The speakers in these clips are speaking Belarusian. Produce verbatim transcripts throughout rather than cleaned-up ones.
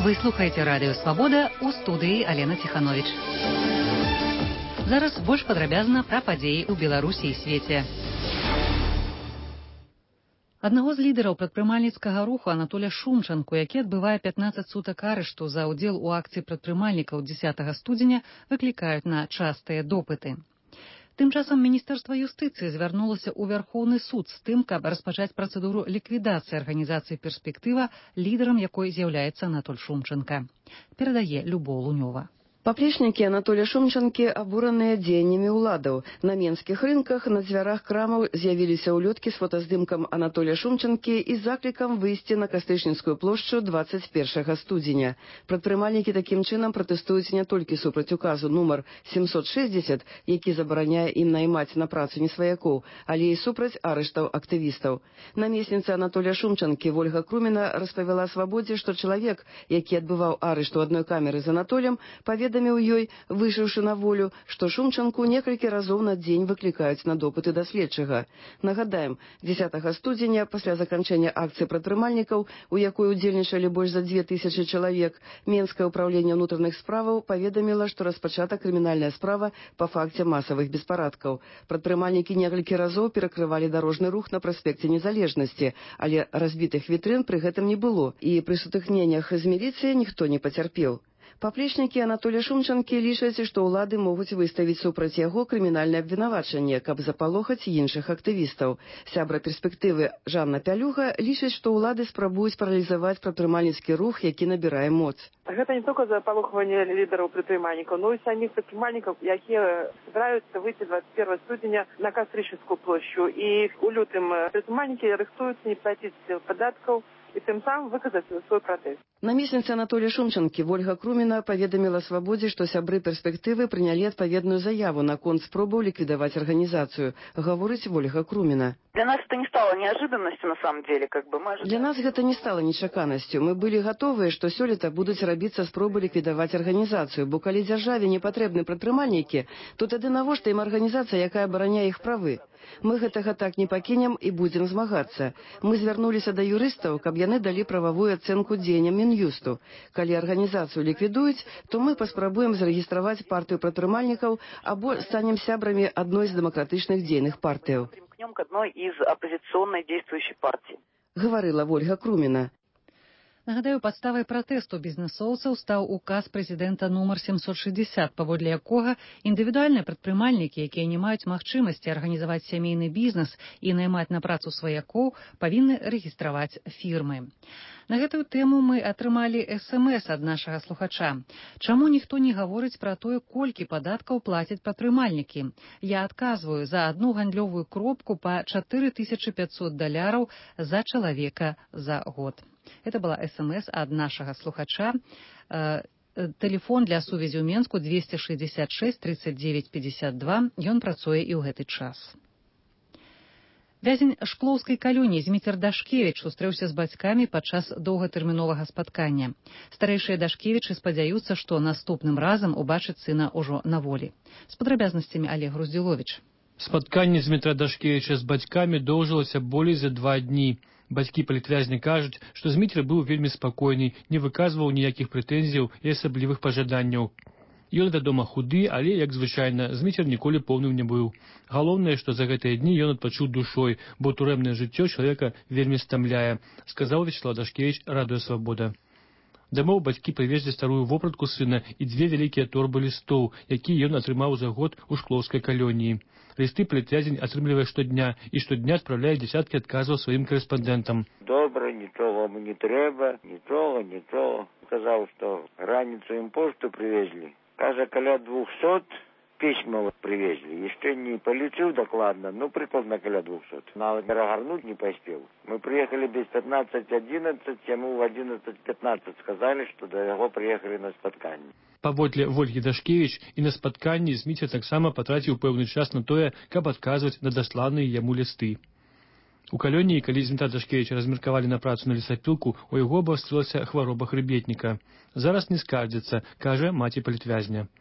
Вы слухаеце радыё Свабода, у студыі Алена Ціхановіч. Зараз больш падрабязна пра падзеі ў Беларусі і свеце. Аднаго з лідараў прадпрымальніцкага руху Анатоля Шумчанку, які адбывае пятнаццаць сутак арышту за ўдзел у акцыі прадпрымальнікаў дзесятага студзеня, выклікаюць на частыя допыты. Тым часам Міністэрства юстыцыі звярнулася ў Вярхоўны суд з тым, каб распачаць працэдуру ліквідацыі арганізацыі «Перспектыва», лідарам якой з'яўляецца Анатоль Шумчанка. Перадае Любоў Лунёва. Паплечнікі Анатоля Шумчанкі абураныя дзеяннямі ўладаў. На менскіх рынках на дзвярах крамаў з'явіліся ўлёткі з фотаздымкам Анатоля Шумчанкі і заклікам выйсці на Кастычніцкую плошчу дваццаць першага студзеня. Прадпрымальнікі такім чынам пратэстуюць не толькі супраць указу нумар сямсот шэсцьдзесят, які забараняе ім наймаць на працу несваякоў, але і супраць арыштаў актывістаў. Намесніца Анатоля Шумчанкі Вольга Круміна распавяла Свабодзе, што чалавек, які адбываў арышт у адной камеры з Анатолем, паведаміў у ёй, выйшаўшы на волю, што Шумчанку некалькі разоў на дзень выклікаюць на допыты да следчага. Нагадаем, дзесятага студзеня, пасля заканчэння акцыі прадпрымальнікаў, у якой удзельнічалі больш за дзве тысячы чалавек, Менскае ўпраўленне ўнутраных справаў паведаміла, што распачата крымінальная справа па факце масавых беспарадкаў. Прадпрымальнікі некалькі разоў перакрывалі дарожны рух на праспекце Незалежнасці, але разбітых вітрын пры гэтым не было, і пры сутыкненнях з міліцыяй ніхто не пацярпеў. Паплечнікі Анатоля Шумчанкі лічаць, што ўлады могуць выставіць супраць яго крымінальнае абвінавачанне, каб запалохаць іншых актывістаў. Сябра «Перспектывы» Жанна Пялюга лічыць, што ўлады спрабуюць паралізаваць прадпрымальніцкі рух, які набірае моц. Гэта не толькі запалохванне лідараў прадпрымальнікаў, но і саміх прадпрымальнікаў, якія збіраюцца выйти двадцать первого студзеня на Кастрычніцкую плошчу. І у лютым прадпрымальнікі рыхтуюцца не плаціць падаткаў і тым самым выказаць свой пратэст. Намесніца Анатоля Шумчанкі Вольга Круміна паведаміла Свабодзе, што сябры «Перспектывы» прынялі адпаведную заяву наконт спробаў ліквідаваць арганізацыю. Гаворыць Вольга Круміна. Для нас это не стало неожиданностью, на самом деле, как бы мы... Для нас гэта не стала нечаканасцю. Мы былі гатовыя, што сёлета будуць рабіцца спробы ліквідаваць арганізацыю, бо калі дзяржаве не патрэбны прадпрымальнікі, то тады навошта ім арганізацыя, якая абараняе іх правы? Мы гэтага так не пакінем і будзем змагацца. Мы звярнуліся да юрыстаў, каб яны далі прававую ацэнку дзеянням Мін'юсту. Калі арганізацыю ліквідуюць, то мы паспрабуем зарэгістраваць партыю прадпрымальнікаў або станем сябрамі адной з дэмакратычных дзейных партыяў. К одной из оппозиционной действующей партии. Гаварыла Вольга Круміна. Нагадаю, падставай пратэсту бізнэсоўцаў стаў указ прэзідэнта нумар семьсот шестьдесят, паводле якога індывідуальныя прадпрымальнікі, якія не маюць магчымасці арганізаваць сямейны бізнес і наймаць на працу сваякоў, павінны рэгістраваць фірмы. На гэтую тэму мы атрымалі эс эм эс ад нашага слухача. Чаму ніхто не гаворыць пра тое, колькі падаткаў плацяць прадпрымальнікі? Я адказваю, за адну гандлёвую кропку па чатыры тысячы пятьсот даляраў за чалавека за год. Это была эс эм эс ад нашага слухача. Э, Тэлефон для сувязі ў Менску двести шестьдесят шесть тридцать девять пятьдесят два. Ён працуе і ў гэты час. Вязень шклоўскай калоніі Зміцер Дашкевіч сустрэўся з бацькамі падчас доўгатэрміновага спаткання. Старэйшыя Дашкевічы спадзяюцца, што наступным разам убачыць сына ўжо на волі. З падрабязнасцямі Олег Груздзіловіч. Спатканне Змітра Дашкевіча з бацькамі доўжылася болей за два дні. Бацькі палітвязня кажуць, што Змітр быў вельмі спакойны, не выказваў ніякіх прэтэнзіяў і асаблівых пажаданняў. Ён, вядома, худы, але, як звычайна, Змітер ніколі поўным не быў. Галоўнае, што за гэтыя дні ён адпачуў душой, бо турэмнае жыццё чалавека вельмі стамляе, сказаў Вячеслав Дашкевіч, Радыё Свабода. Дамоў бацькі прывезлі старую вопратку сына і дзве вялікія торбы лістоў, якія ён атрымаў за год у шклоўскай калоніі. Лісты палітвязень атрымлівае штодня і штодня адпраўляе дзясяткі адказаў сваім карэспандэнтам. Добра, нічога мне не трэба, нічога, нічога. Казаў, што раніцу ім пошту прывезлі. Кажа, каля двухсот пісьмаў прывезлі. Яшчэ не палічыў дакладна, ну, прыкладна каля двухсот. Нават перагарнуць не паспеў. Мы прыехалі без пятнадцать одиннадцать, яму в одиннадцать пятнадцать сказалі, што да яго прыехалі на спатканне. Паводле Вольгі Дашкевіч, і на спатканні Зміцер таксама патраціў пэўны час на тое, каб адказваць на дасланыя яму лісты. У калоніі, калі Змітра Дашкевіча размеркавалі на працу на лесапілку, у яго абвастрылася хвароба хрыбетніка. Зараз не скардзіцца, кажа маці палітвязня.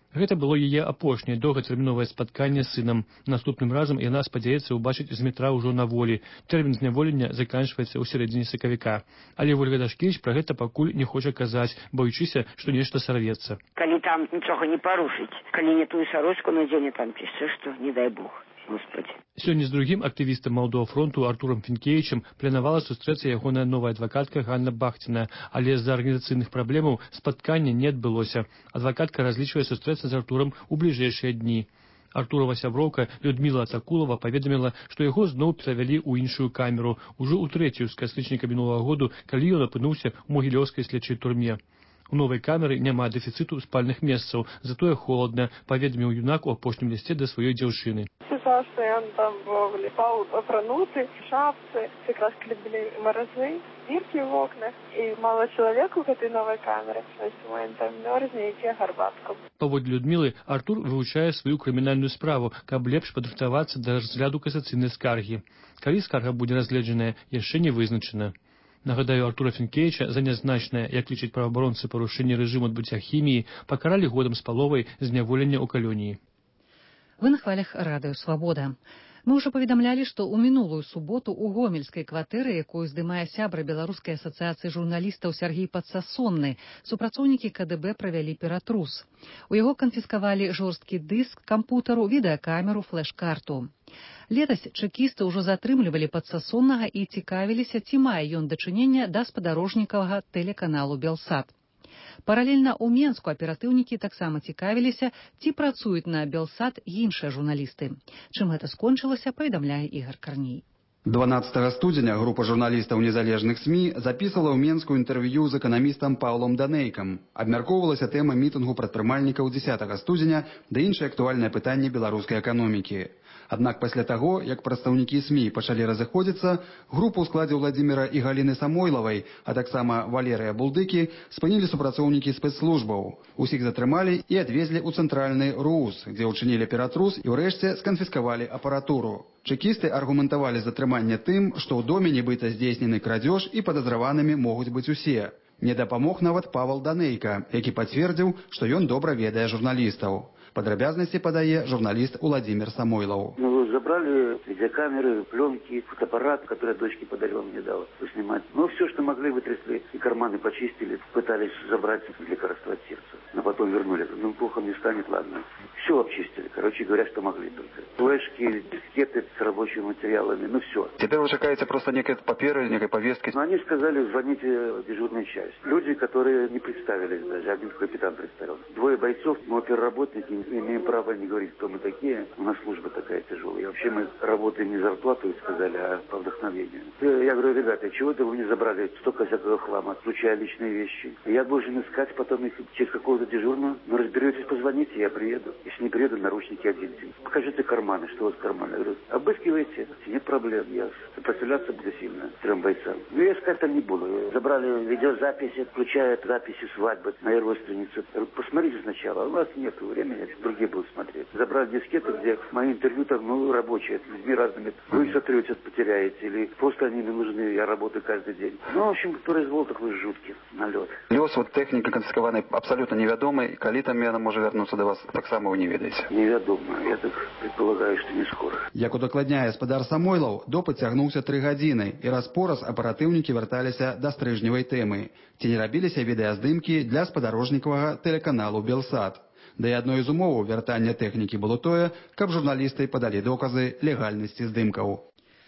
Гэта было яе апошняе доўгатэрміновае спатканне з сынам. Наступным разам яна спадзяецца ўбачыць Змітра ўжо на волі. Тэрмін зняволення заканчваецца ў сярэдзіне сакавіка. Але Ольга Дашкевіч пра гэта пакуль не хоча казаць, баючыся, што нешта сарвецца. Калі там нічога не парушыць, калі не тую сарочку надзене, там пішчэ, што не дай Бог. Господи. Сёння з другім актывістам Малдова фронту Артурам Фінкевічам планавала сустрэцца ягоная новая адвакатка Ганна Бахціна, але з-за арганізацыйных праблемаў спаткання не адбылося. Адвакатка разлічвае сустрэцца з Артурам у бліжэйшыя дні. Артурова сяброўка Людміла Цакулова паведаміла, што яго зноў перавялі ў іншую камеру, ужо ў трэцюю з кастрычніка мінулага году, калі ён апынуўся ў могілёўскай следчай турме. У новай камеры няма дэфіцыту спальных месцаў, затое холодна, паведаміў юнак у апошнім лісце да сваёй дзяўчыны. Сказал, что он там влипал апрануты, шапцы, как раз были морозы, дырки в окнах, и мало человеку в этой новой камере, то есть он там мерзнет и гарбатку. Паводле Людмілы, Артур вывучае сваю крымінальную справу, каб лепш падрыхтавацца да разгляду касацыйнай скаргі. Калі скарга будзе разгледжаная, яшчэ не вызначана. Нагадаю, Артура Фінкевіча за нязначнае, як лічаць праваабаронцы, парушэнне рэжыму адбыцця хіміі пакаралі годам з паловай зняволення ў калоніі. Вы на хвалях радыё «Свабода». Мы ўжо паведамлялі, што ў мінулую суботу ў гомельскай кватэры, якую здымае сябра Беларускай асацыяцыі журналістаў Сяргей Падсасонны, супрацоўнікі ка дэ бэ правялі ператрус. У яго канфіскавалі жорсткі дыск, кампутару, відэакамеру, флэш-карту. Летась чэкісты ўжо затрымлівалі Падсасоннага і цікавіліся, ці мае ён дачынення да спадарожнікавага тэлеканалу «Белсат». Паралельна ў Менску аператыўнікі таксама цікавіліся, ці працуюць на «Белсат» іншыя журналісты. Чым гэта скончылася, паведамляе Ігар Карней. дванаццатага студзеня група журналістаў незалежных СМІ запісала ў Менску інтэрв'ю з эканамістам Паўлом Данейкам. Абмяркоўвалася тэма мітынгу прадпрымальнікаў дзесятага студзеня ды іншыя актуальныя пытанні беларускай эканомікі. Аднак пасля таго, як прадстаўнікі СМІ пачалі разыходзіцца, групу ў складзе Владзіміра і Галіны Самойлавай, а таксама Валерыя Булдыкі, спынілі супрацоўнікі спецслужбаў. Усіх затрымалі і адвезлі ў цэнтральны РУС, дзе ўчынілі ператрус і ўрэшце сканфіскавалі апаратуру. Чэкісты аргументавалі затрыманне тым, што ў доме нібыта здзейснены крадзеж і падазраванымі могуць быць усе. Не дапамог нават Павал Данейка, які пацвердзіў, што ён добра ведае журналістаў. Падрабязнасці падае журналіст Владимир Самойлов. Ну, забрали видеокамеры, пленки, фотоаппарат, который дочке подарила, мне дала поснимать. Ну, все, что могли, вытрясли, и карманы почистили, пытались забрать лекарство от сердца. Но потом вернули. Ну, плохо мне станет, ладно. Все обчистили, короче говоря, что могли только. Флешки, дискеты с рабочими материалами, ну все. Теперь вы чекаете просто некой паперы, некой повестки? Ну, они сказали, звоните в дежурную часть. Люди, которые не представились даже, один капитан представился. Двое бойцов, мы оперработники, имеем право не говорить, кто мы такие. У нас служба такая тяжелая. И вообще мы работаем не зарплату, сказали, а по вдохновению. Я говорю, ребята, чего это вы не забрали столько всякого хлама, включая личные вещи? Я должен искать потом их через какого-то дежурного. Ну, разберетесь, позвоните, я приеду. Если не приеду, наручники оденьте. Покажите карманы, что у вас в кармане. Я говорю, обыскивайте, нет проблем. Я сопротивляться буду сильно трем бойцам. Но я искать там не буду. Забрали видеозаписи, включая записи свадьбы на моей родственнице. Посмотрите сначала, у вас нет времени, другие будут смотреть. Забрали дискеты, где мои интервью там, ну, рабочие, с людьми разными. Вы сотрете, потеряете, или просто они не нужны, я работаю каждый день. Ну, в общем, произвол такой жуткий, налет. Лёс вот техніка канфіскаванай абсолютно невядомый. Калі там яна можа вярнуцца да вас, таксама вы не ведаеце. Невядома, я так предполагаю, что не скоро. Як удакладняе спадар Самойлаў, допыт цягнуўся тры гадзіны, і раз-пораз аператыўнікі вярталіся да стрыжневай тэмы. Ці не рабіліся відэаздымкі для спадарожнікавага тэлеканалу «Белсат». Да і адной з умоваў вяртання тэхнікі было тое, каб журналісты падалі доказы легальнасці здымкаў.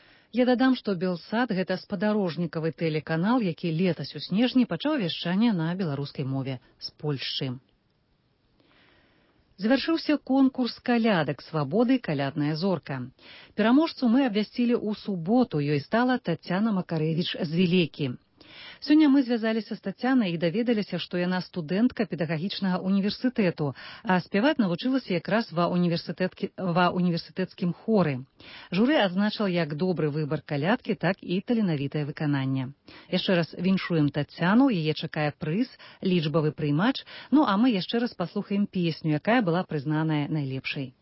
Я дадам, што «Белсат» – гэта спадарожнікавы тэлеканал, які летась у снежні пачаў вяшчанне на беларускай мове з Польшчы. Завяршыўся конкурс калядак «Свабоды. Калядная зорка». Пераможцу мы абвясцілі ў суботу, ёй стала Тацяна Макарэвіч з Вілекі. Сёння мы звязаліся з Тацянай і даведаліся, што яна студэнтка педагагічнага універсітэту, а спяваць навучылася якраз ва універсітэцкім хоры. Журы адзначыла як добры выбар калядкі, так і таленавітае выкананне. Яшчэ раз віншуем Тацяну, яе чакае прыз, лічбавы прыймач, ну а мы яшчэ раз паслухаем песню, якая была прызнаная найлепшай.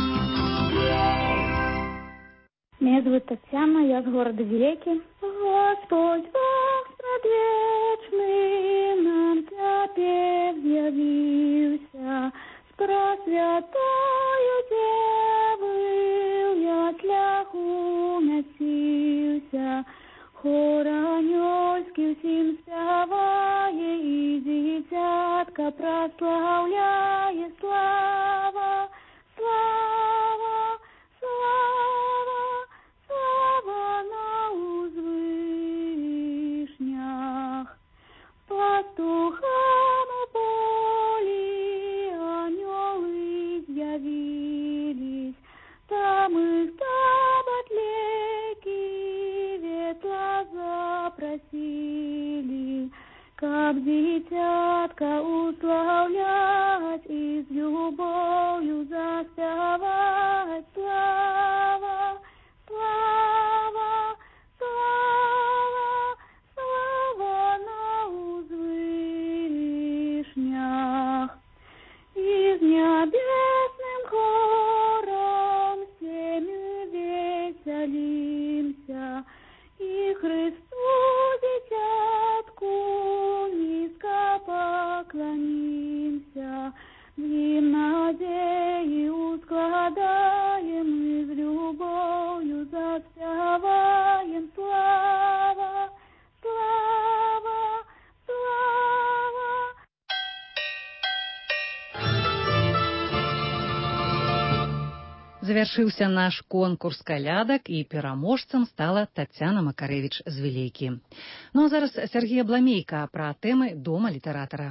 Меня зовут Татьяна, я с города Вилеки. Вот Господь Бог предвечный нам теперь явился, с пресвятою Девою яслях уместился. Хор ангельский всем спявае, и дитятка прославляє. Слава, слава, слава, слава на узвышнях. Пастухам у полі ангелы явились, там их таботлеки ветла запросили, как дитятка уславлять и с любовью заспевать. Слава, слава, слава, слава на узвышнях. И с небесным хором всеми веселимся, и Христу дитятку низко поклонимся. Им надеи ускладаем, и с любовью заспеваем. Слава, слава, слава. Завершыўся наш конкурс калядак, і пераможцам стала Тацяна Макарэвіч з Вілейкі. Ну а зараз Сергей Бламейка пра тэмы Дома літаратара.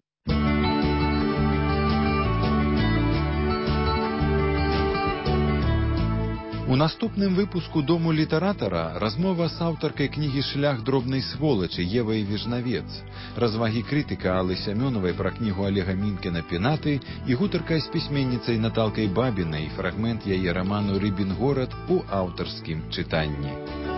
У наступным выпуску Дому літаратара размова з аўтаркай кнігі «Шлях дробнай сволачы» Евай Вежнавец, развагі крытыка Аллы Сямёнавай пра кнігу Олега Мінкіна «Пенаты» і гутарка з пісьменніцай Наталкай Бабінай, фрагмент яе раману «Рыбін горад» у аўтарскім чытанні.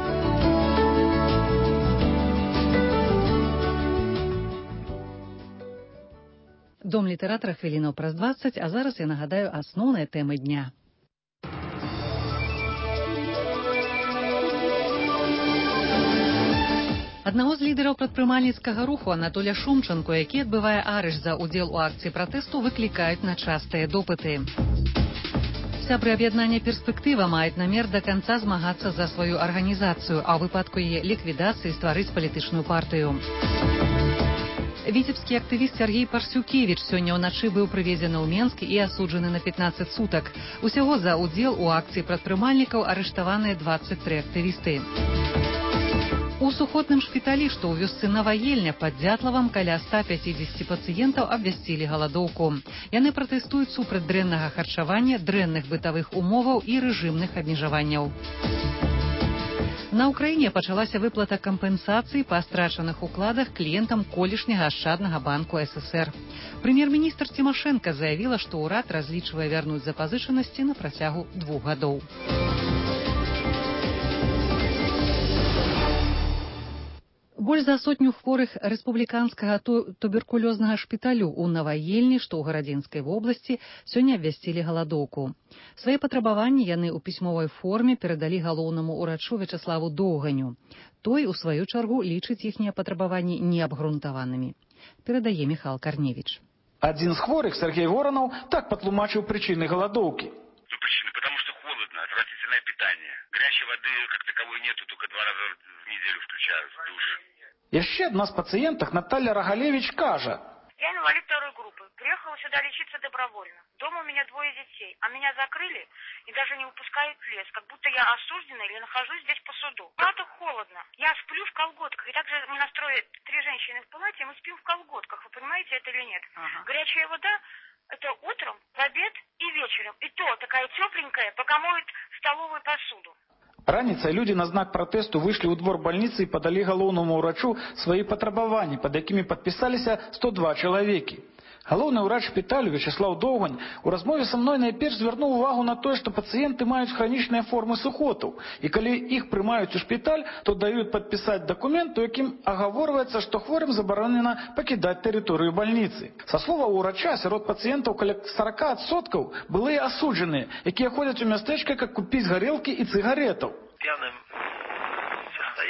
Дом літаратара хвілінаў праз дваццаць, а зараз я нагадаю асноўныя тэмы дня. Аднаго з лідараў прадпрымальніцкага руху Анатоля Шумчанку, які адбывае арышт за ўдзел у акцыі пратэсту, выклікаюць на частыя допыты. Сябры аб'яднання «Перспектыва» маюць намер да канца змагацца за сваю арганізацыю, а ў выпадку яе ліквідацыі стварыць палітычную партыю. Віцебскі актывіст Сергей Парсюкевіч сёння ўначы быў прывезены ў Менск і асуджаны на пятнаццаць сутак. Усяго за ўдзел у акцыі прадпрымальнікаў арыштаваныя дваццаць тры актывісты. У сухотным шпіталі, што ў вёсцы Наваельня пад Дзятлавам, каля ста пяцідзесяці пацыентаў абвясцілі галадоўку. Яны пратэстуюць супраць дрэннага харчавання, дрэнных бытавых умоваў і рэжымных абмежаванняў. На Ўкраіне пачалася выплата кампенсацыі па страчаных укладах кліентам колішняга ашчаднага банку ССР. Прэм'ер-міністр Цімашэнка заявіла, што ўрад разлічвае вярнуць запазычанасці на працягу двух гадоў. Больш за сотню хворых рэспубліканскага туберкулёзнага шпіталю ў Наваельні, што ў Гарадзінскай вобласці, сёння абвясцілі галадоўку. Свае патрабаванні яны ў пісьмовай форме перадалі галоўнаму ўрачу Вячаславу Доўганю. Той, у сваю чаргу, лічыць іхнія патрабаванні неабгрунтаванымі. Перадае Міхал Карневіч. Адзін з хворых, Сергей Воронов, так патлумачыў причины голодовки. Ну, причины, потому что холодно, отвратительное питание. Горячей воды как таковой нету, только два раза в неделю включают в душ. Яшчэ адна з пациенток Наталья Рогалевич кажа. Я инвалид второй группы. Приехала сюда лечиться добровольно. Дома у меня двое детей, а меня закрыли и даже не выпускают в лес, как будто я осуждена или нахожусь здесь по суду. Правда холодно. Я сплю в колготках. И также мы настроили три женщины в палате, мы спим в колготках. Вы понимаете это или нет? Ага. Горячая вода — это утром, в обед и вечером. И то такая тепленькая, пока моют столовую посуду. Раніцай людзі на знак пратэсту выйшлі ў двор бальніцы і падалі галоўнаму ўрачу свае патрабаванні, пад якімі падпісаліся сто два чалавекі. Галоўны ўрач шпіталю Вячаслаў Доўгань у размове са мной найперш звярнуў увагу на тое, што пацыенты маюць хранічныя формы сухотаў, і калі іх прымаюць у шпіталь, то даюць падпісаць дакумент, у якім агаворваецца, што хворым забаронена пакідаць тэрыторыю бальніцы. Са словаў ўрача, сярод пацыентаў каля сорок адсоткаў былыя асуджаныя, якія ходзяць у мястэчка, каб купіць гарэлкі і цыгаретаў. П'яным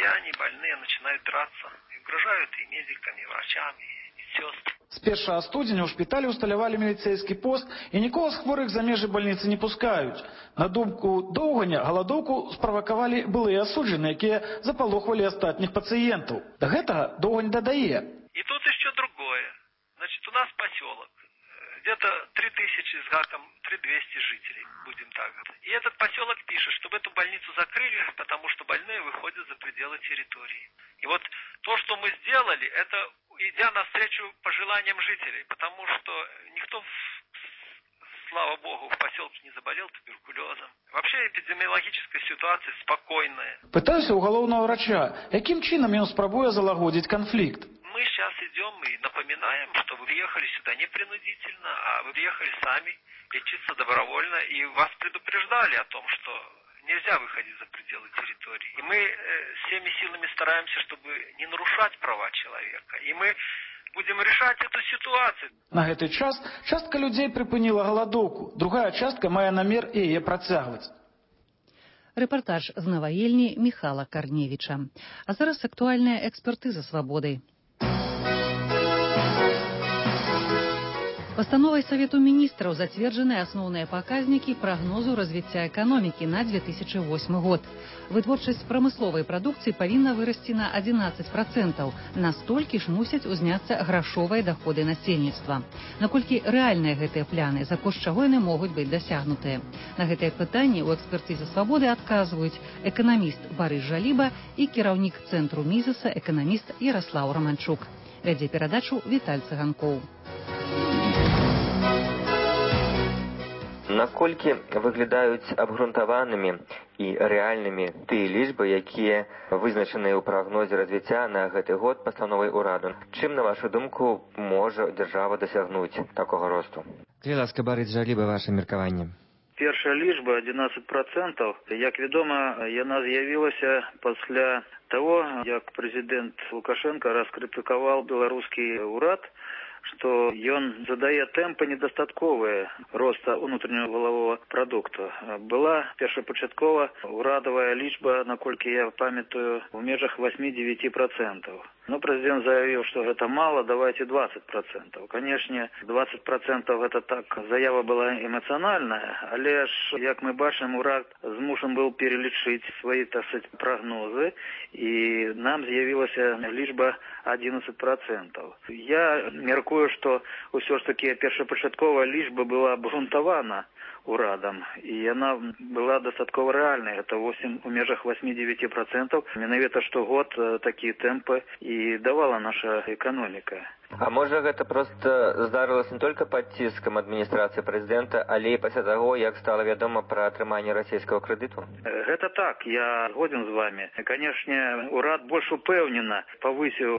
состоянии больные начинают драться. И угрожают и медикам, и врачам, и сестрам. С першага студзеня ў шпіталі усталявалі міліцейскі пост і нікога з хворых за межы бальніцы не пускаюць. На думку Доўганя, галадоўку справакавалі былыя асуджаныя, якія запалохвалі астатніх пацыентаў. Да гэтага Доўгань дадае. И тут еще другое. Значит, у нас поселок. Где-то три тысячи с гаком, три двести жителей, будем так говорить. И этот поселок пишет, чтобы эту больницу закрыли, потому что больные выходят за пределы территории. И вот то, что мы сделали, это идя навстречу пожеланиям жителей, потому что никто, слава богу, в поселке не заболел туберкулезом. Вообще эпидемиологическая ситуация спокойная. Пытаюся у галоўнага врача, яким чином ён спрабуе залагодзіць конфликт. Мы сейчас идем и напоминаем, что вы приехали сюда не принудительно, а вы приехали сами лечиться добровольно, и вас предупреждали о том, что нельзя выходить за пределы территории. И мы э, всеми силами стараемся, чтобы не нарушать права человека. И мы будем решать эту ситуацию. На гэты час частка людзей прыпыніла галадоўку, другая частка мае намер яе працягваць. Рэпартаж з Наваельні Міхала Карневіча. А зараз актуальная экспертыза свабоды. Постановой Совету министров затверджены основные показники прогнозу развития экономики на две тысячи восьмы год. Вытворчасць прамысловай прадукцыі павінна вырасці на одиннадцать процентов. Настолькі ж мусяць узняцца грашовыя доходы насельніцтва. Наколькі рэальныя гэтыя пляны, за кошт чаго яны могуць быць дасягнутыя? На гэтае пытанне ў экспертызе свабоды адказваюць эканаміст Барыс Жаліба і кіраўнік цэнтру Мізаса эканаміст Яраслаў Романчук. Вядзе перадачу Віталь Цыганкоў. Наколькі выглядаюць абгрунтаванымі і рэальнымі тыя лічбы, якія вызначаныя ў прагнозе развіцця на гэты год пастановай ураду? Чым, на вашу думку, можа дзяржава дасягнуць такога росту? Калі ласка, Барыс Жаліба, ваше меркаванне. Першая лічба одиннадцать процентов. Як вядома, яна з'явілася пасля того, як прэзідэнт Лукашенко раскрытыкаваў беларускі ўрад, что ён задае тэмпы недастатковыя роста ўнутраннага валавога прадукту. Была першапачаткова ўрадавая лічба, наколькі я памятаю, у межах восемь-девять процентов. Но прэзідэнт заявіў, што гэта мала, давайте двадцать процентов. Канешне, двадцать процентов это так, заява была эмацыянальная, але ж, як мы бачым, урад змушан быў пералічыць свае, так сказать, прагнозы, і нам з'явілася лічба одиннадцать процентов. Я меркую, што ўсё ж таки першапачатковая лічба была абгрунтавана урадам, і яна была дастаткова рэальнай. Это восемь у межах восемь-девять процентов. Менавіта штогод такія тэмпы і давала наша эканоміка. А можа гэта проста здарылася не толькі пад ціскам адміністрацыі прэзідэнта, але і пасля таго, як стала вядома пра атрыманне расійскага крэдыту? Гэта так, я згоден з вами. Канешне, урад больш упэўнена павысіў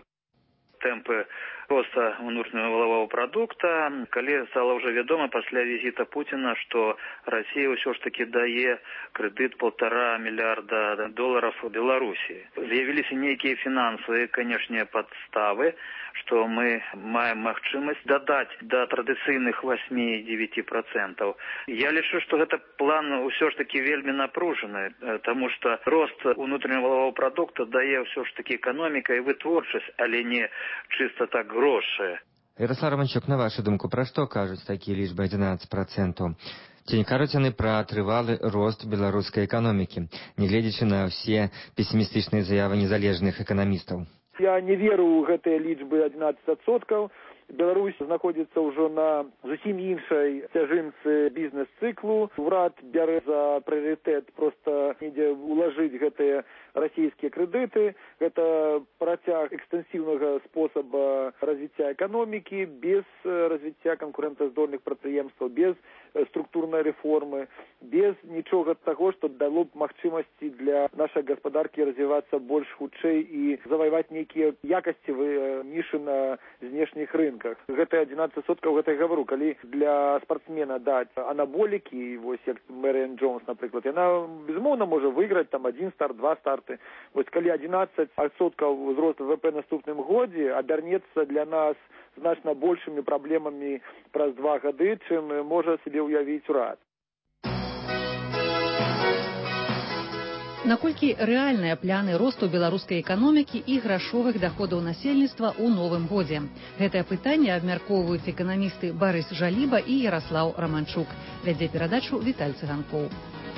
тэмпы роста ўнутранага валавога прадукта, калі стала ўжо вядома пасля візіта Пуціна, што Расія ўсё ж таки дае крэдыт полтора мільярда долараў у Беларусі. З'явіліся нейкія фінансавыя, канешне, падставы, што мы маем магчымасць дадаць да традыцыйных восемь-девять процентов. Я лічу, што гэта план ўсё ж таки вельмі напружаны, таму што рост ўнутранага валавога прадукта дае ўсё ж таки эканоміка і вытворчасць, але не чыста так грошы. Яраслав Романчук, на вашу думку, пра што кажуць такія лічбы одиннадцать процентов? Ці не кажуць яны пра трывалы рост беларускай эканомікі, нягледзячы на ўсе песімістычныя заявы незалежных эканамістаў? Я не веру ў гэтыя лічбы одиннадцать процентов. Беларусь знаходзіцца ўжо на зусім іншай цяжынцы бізнес-цыклу. Урад бярэ за прыярытэт проста недзе улажыць гэтыя расійскія крэдыты. Гэта працяг экстэнсіўнага спосаба развіцця эканомікі без развіцця канкурэнтаздольных прадпрыемстваў, без структурнай рэформы, без нічога таго, што дало б магчымасці для нашай гаспадаркі развівацца больш хутчэй і заваяваць нейкія якасцевыя нішы на знешніх рынках. Гэта одиннадцать процентов, гэта я гавару, калі для спартсмена даць анаболікі, вось як Мэрыан Джонс, напрыклад, яна безумоўна можа выйграць там один старт, два старты. Вось калі одиннадцать процентов узрост ВВП наступным годзе абярнецца для нас значна большымі праблемамі праз два гады, чым можа сабе ўявіць урад. Наколькі рэальныя пляны росту беларускай эканомікі і грашовых даходаў насельніцтва ў новым годзе? Гэтае пытанне абмяркоўваюць эканамісты Барыс Жаліба і Яраслаў Раманчук. Вядзе перадачу Віталь Цыганкоў.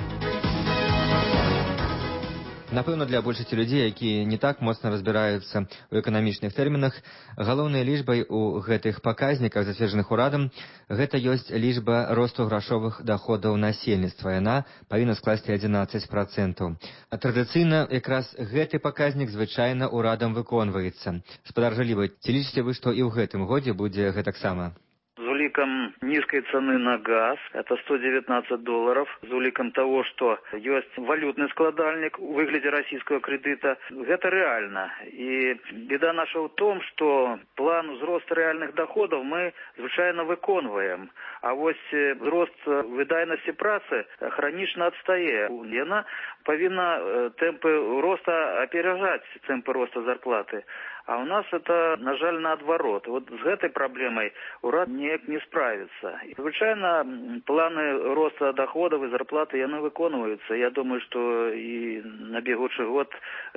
Напэўна, для большасці людзей, якія не так моцна разбіраюцца ў эканамічных тэрмінах, галоўнай лічбай у гэтых паказніках, зацверджаных урадам, гэта ёсць лічба росту грашовых даходаў насельніцтва. Яна павінна скласці адзінаццаць працэнтаў. А традыцыйна якраз гэты паказнік звычайна урадам выконваецца. Спадар Жаліба, ці лічыце вы, што і ў гэтым годзе будзе гэтаксама? З улікам низкой цены на газ, это сто девятнадцать долларов, з улікам того, что есть валютный складальник в выгляде российского кредита, это реально. И беда наша в том, что план взроста реальных доходов мы звычайно выконываем, а вот рост выдайности працы хронично отстае. Яна повинна темпы роста опережать темпы роста зарплаты. А у нас это, на жаль, наадварот. Вот с этой проблемой урад ніяк не справится. И, звычайно, планы роста доходов и зарплаты яны выконваюцца. Я думаю, что и на бегучы год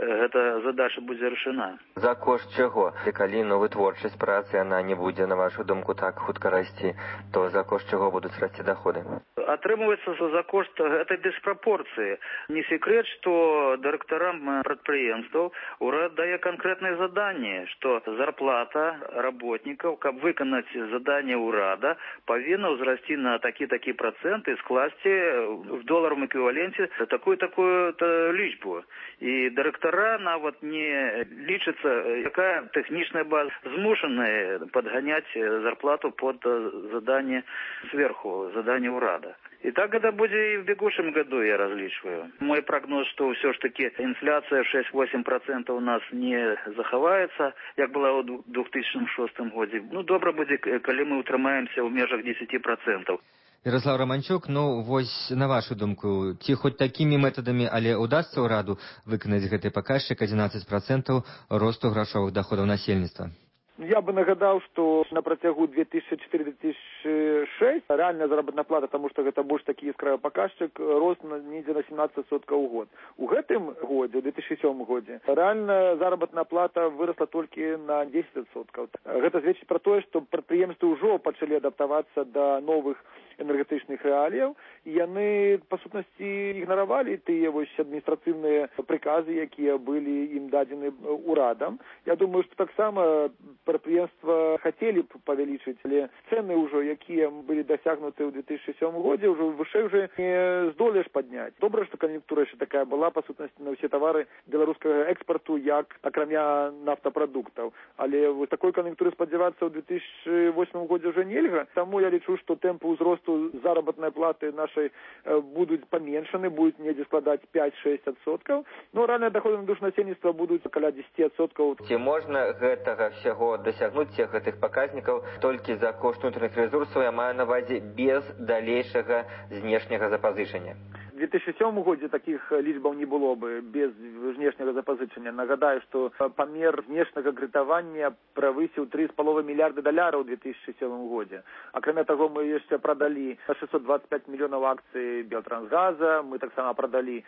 эта задача будет решена. За кошт чаго? І калі новая творчасць працы, яна не будзе, на вашу думку, так хутка расці, то за кошт чаго будуць расці доходы? Атрымліваецца за кошт этой диспропорции. Не секрет, что директорам предприемств урад дае конкретные задания, что зарплата работников, как выполнить задание урада, повинна возрасти на такие-такие проценты, скласти в долларовом эквиваленте такую-такую личбу. И директора на вот не лічится, какая техничная база, змушенная подгонять зарплату под задание сверху, задание урада. И так это будет и в бегущем году, я различиваю. Мой прогноз, что все-таки инфляция шесть-восемь процентов у нас не заховается, как была в две тысячи шестом году. Ну, добро будет, когда мы утрымаемся в межах десять процентов. Ярослав Романчук, ну, вось на вашу думку, ці хоць такімі метадамі, але удасца ўраду выканаць гэты паказчык адзінаццаць працэнтаў росту грашовых доходаў насельніцтва? Я бы нагадал, что на протягу две тысячи четвёртого — две тысячи шестого реальная заработная плата, потому что это больше таки яскравый показчик, рост на недзе на семнадцать процентов у год. У гэтым годзе, у две тысячи седьмом годзе, реальная заработная плата выросла только на десять процентов. Это сведчыць про то, что предприемства уже пачалі адаптавацца до новых энергетычных реаліяў, і яны, па сутнасці, ігнаравалі тыя вось адміністрацыйныя приказы, якія былі ім дадзены урадам. Я думаю, что таксама предприемства хотели повеличить, але цены уже, якія были досягнуты в две тысячи седьмом году, уже выше уже не здолеешь поднять. Добре, что конъюнктура еще такая была, по сутности, на все товары белорусского экспорту, як акрамя нафтопродуктов. Але вот такой конъюнктуры сподеваться в две тысячи восьмом году уже нельга. Тому я лечу, что темпы узросту заработной платы нашей будут поменьшены, будет недзе складать пять-шесть процентов, но реальные доходы на душу насельніцтва будут около десять процентов. Ці можна гэтага всяго дасягнуць всех гэтых паказнікаў толькі за кошт внутренних ресурсов, я маю на увазе без далейшага знешняга запазычання? В две тысячи седьмом году таких лічбаў не было бы без внешнего запозычения. Нагадаю, что помер внешнего кредитования превысил три с половиной миллиарда долларов в две тысячи седьмом году. А кроме того, мы еще продали шестьсот двадцать пять миллионов акций Белтрансгаза, мы так само продали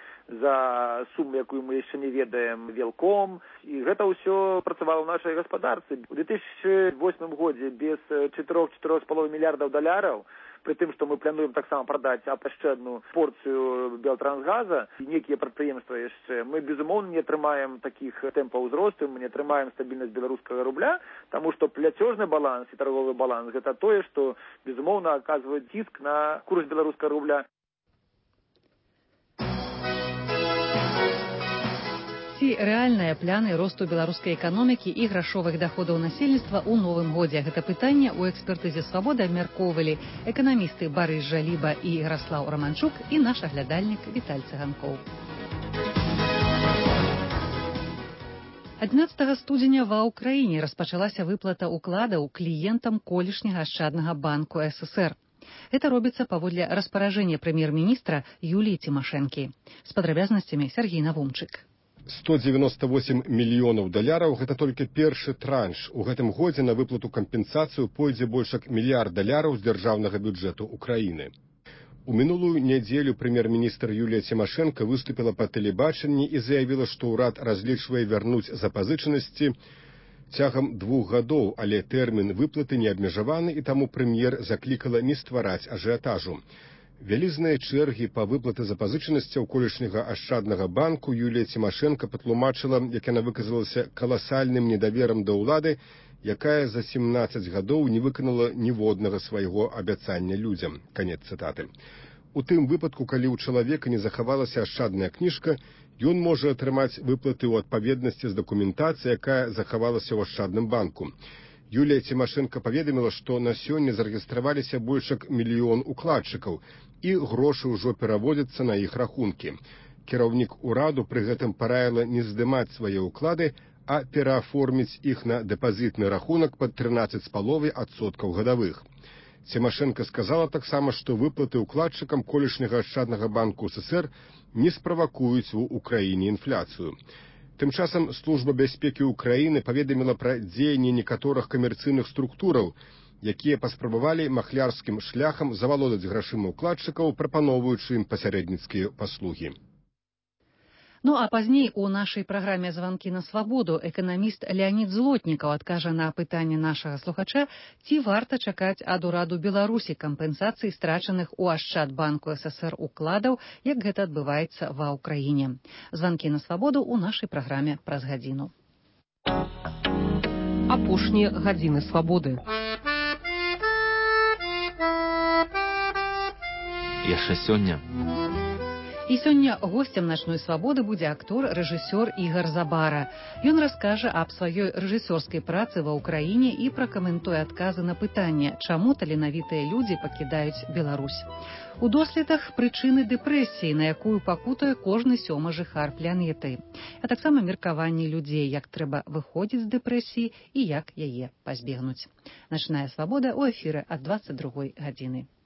за сумму, якую мы еще не ведаем, Велком. И это все працавало в нашей господарстве. В две тысячи восьмом году без четырех-четырех с половиной миллиардов долларов, при тым, што мы плануем таксама прадаць яшчэ одну порцыю Белтрансгаза і некія прадпрыемствы яшчэ, мы, безумоўна, не атрымаем такіх тэмпаў узросту, мы не атрымаем стабільнасць беларускага рубля, таму што пляцёжны баланс і торговый баланс – гэта тое, што, безумоўна, аказвае ціск на курс беларускага рубля. Ці рэальныя пляны росту беларускай эканомікі і грашовых даходаў насельніцтва ў новым годзе? Гэта пытанне ў экспертызе «Свабода» абмяркоўвалі эканамісты Барыс Жаліба і Яраслаў Раманчук і наш аглядальнік Віталь Цыганкоў. адзінаццатага студзеня ва ўкраіне распачалася выплата ўкладаў кліентам колішняга ашчаднага банку СССР. Это робіцца паводле распаражэння прэм'ер-міністра Юліі Цімашэнкі. З падрабязнасцямі Сергей Навумчык. сто девяносто восемь мільёнаў даляраў – гэта толькі першы транш. У гэтым годзе на выплату кампенсацыю пойдзе больш як мільярд даляраў з дзяржаўнага бюджэту Украіны. У мінулую нядзелю прэм'ер-міністр Юлія Цімашэнка выступіла па тэлебачанні і заявіла, што ўрад разлічвае вярнуць запазычанасці цягам двух гадоў, але тэрмін выплаты не абмежаваны, і таму прэм'ер заклікала не ствараць ажыятажу. Вялізныя чэргі па выплаты запазычанасцяў колішняга ашчаднага банку Юлія Цімашэнка патлумачыла, як яна выказалася, каласальным недаверам да ўлады, якая за сямнаццаць гадоў не выканала ніводнага свайго абяцання людзям. Канец цытаты. У тым выпадку, калі ў чалавека не захавалася ашчадная кніжка, ён можа атрымаць выплаты ў адпаведнасці з дакументацыяй, якая захавалася ў ашчадным банку. Юлія Цімашэнка паведаміла, што на сёння зарэгістраваліся больш як мільён укладчыкаў, і грошы ўжо пераводзяцца на іх рахункі. Кіраўнік ураду пры гэтым параіла не здымаць свае ўклады, а перааформіць іх на дэпазітны рахунак пад трынаццаць з паловай адсоткаў гадавых. Цімашэнка сказала таксама, што выплаты ўкладчыкам колішняга ашчаднага банку СССР не справакуюць у краіне інфляцыю. Тым часам Служба бяспекі ўкраіны паведаміла пра дзеянні некаторых камерцыйных структураў, якія паспрабавалі махлярскім шляхам завалодаць грашыма ўкладчыкаў, прапаноўваючы ім пасярэдніцкія паслугі. Ну а пазней у нашай праграме «Званкі на свабоду» эканаміст Леонід Злотнікаў адкажа на пытанне нашага слухача, ці варта чакаць ад ураду Беларусі кампенсацыі страчаных у Ашчадбанку СССР укладаў, як гэта адбываецца ва ўкраіне. «Званкі на свабоду» у нашай праграме праз гадзіну. Апошнія гадзіны свабоды. Яшчэ сёння. І сёння госцем начной свабоды будзе актор, рэжысёр Ігар Забара. Ён раскажа аб сваёй рэжысёрскай працы ва ўкраіне і пракаментуе адказы на пытанне, чаму таленавітыя людзі пакідаюць Беларусь. У доследах прычыны дэпрэсіі, на якую пакутуе кожны сёмы жыхар планеты, а таксама меркаванні людзей, як трэба выходзіць з дэпрэсіі і як яе пазбегнуць. Начная свабода ў эфіры ад дваццаць другой гадзіны.